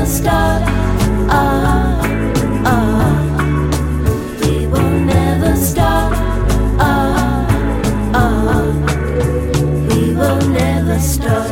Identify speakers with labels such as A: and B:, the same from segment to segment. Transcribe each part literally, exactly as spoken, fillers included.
A: stop. Ah, ah, we will never stop. Ah, ah, we will never stop.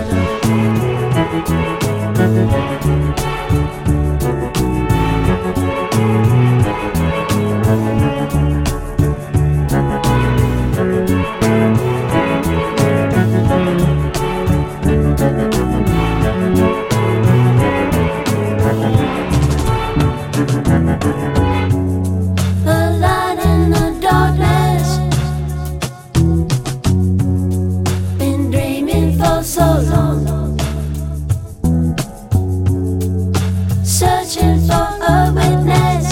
A: So long, searching for a witness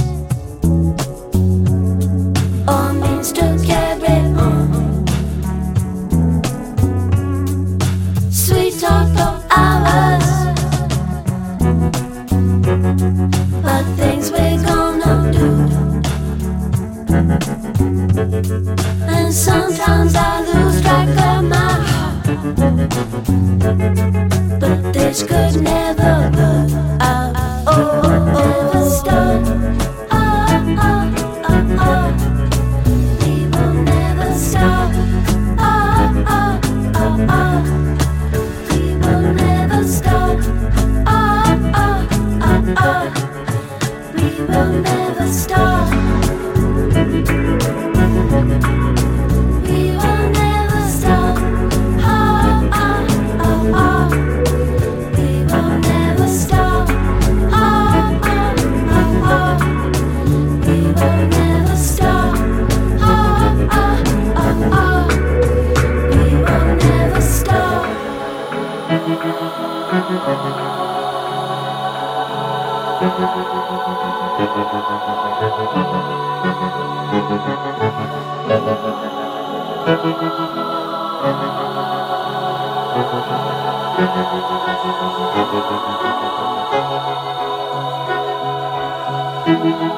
A: or means to carry on. Sweet talk for hours, but things we're gonna do. And sometimes I lose track of my heart, but this could never work out. Oh, never stop. Ah, ah, ah, ah. We will never stop. Ah, ah, ah, ah. We will never stop. Ah, ah, ah, ah. We will never stop. We will never stop. Ah, ah, ah, ah. We will never stop. Ah, ah, ah, ah. We will never stop. Ah, ah, ah, ah. We will never stop. Thank you.